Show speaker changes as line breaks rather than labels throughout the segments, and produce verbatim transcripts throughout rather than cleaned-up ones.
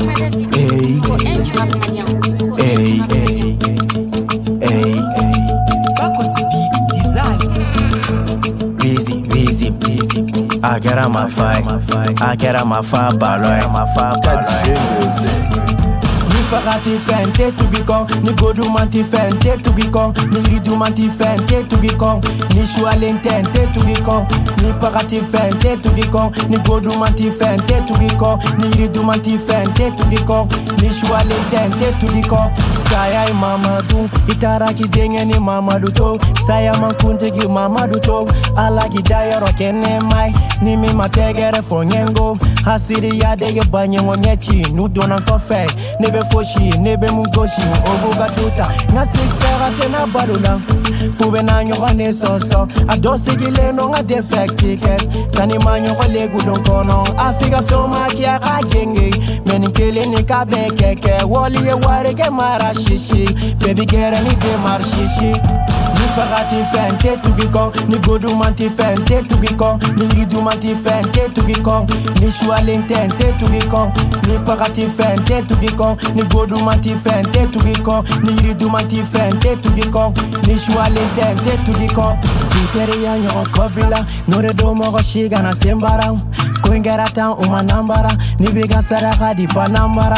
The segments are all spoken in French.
Hey, hey, hey, hey, hey. Busy, busy, busy. I get on my fight, I get on my fire, baloy, my fire, baloy. Ni pagati fente to be con, ni godu manti fente to be con, ni ridu manti fente to be con, ni shualentente to be con, ni pagati fente to be con, ni godu manti fente to be con, ni ridu manti fente to be con, ni shualentente to be con. Saya Mamadou, itaraki denge ni Mamadou to, saya mankunte gi Mamadou to, ala gi dayaro kene mai, ni mi mategere fonyengo, hasiri ya dege banyengo nyechi, nu donan kofe, nebe foshi, nebe mugoshi, obuga tuta, nga siksera tena badula, fube na nyogane soso, adosi gile no nga defekti ket, tani manyo kole gudon kono, Afrika soma kia kagenge, meni kele ni kabekeke, wali ye wareke mara shishi, baby get any de mar shishi. Ni pagati fente to be con, ni godu manti fente to be con, ni ridu manti fente to be con, ni shualentente to be con, ni pagati fente to be con, ni godu manti fente to be con, ni ridu manti fente to be con, ni shualentente to be con. Kitere ya nyo kobila, nore do mo shiga na sembara, koingera ta umanambara, ni biga saraka di panambara.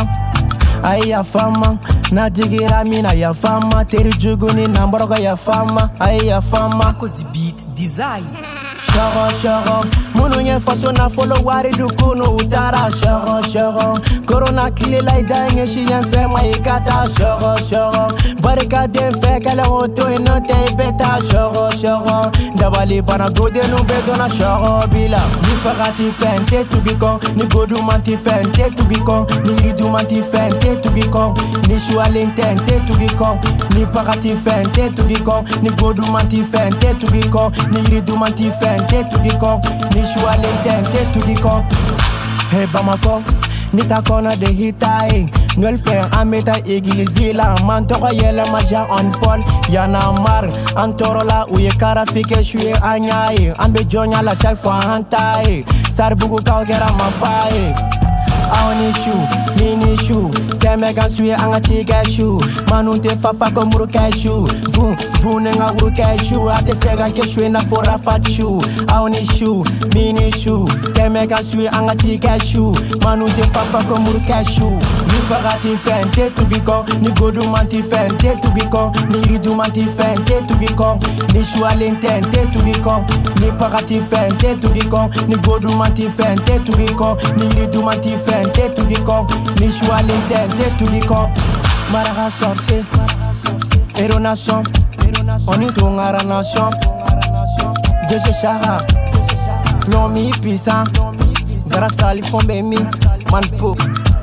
Aya fama, na jigira mina ya fama, teri juguni na mboroga ya fama, aya fama.
Kozi beat design.
Shoro shoro, munu nye faso na follow wari dukunu utara. Shoro shoro, corona kile la ida nye shi yen fe ma ikata. Shoro shoro, barika de fe kale oto ino te beta. Shoro shoro, dabali bana gode nu bedona shoro bila. Ni pagati fente to be con, ni godu manti fente to be con, ni ridu manti fente to be con, ni shualentente to be con, ni pagati fente to be con, ni godu manti fente to be con, ni ridu manti fente to be con, ni shualentente to be con. Hey Bamako, ni ta kona de hitae, nol fer ameta igilizila, man toko yele maja on pol, yana mar, antorola uye karafike shue anyae, ambe jonya la chaque fois hantae, sarbugu kaugera mafae. Aoni shu, mini shu, temega sui anga tiga shu, manunte fafa ko muruka shu, vun vun nga uruka shu, ate sega ke shu na fora fat shu. Aoni shu, mini shu, temega sui anga tiga shu, manunte fafa ko muruka shu. Ni pagati fente to be con, ni godu manti fente to be con, ni ridu manti fente to be con, ni shualentente to be con, ni pagati fente to be con, ni godu manti fente to be con, ni ridu manti fente to be con, ni shualentente to be con. Maraga sorcier, Hero nation, on y tongara nation. Jeje shara, lomi pisa, grâce à l'ifombe mi, man pou.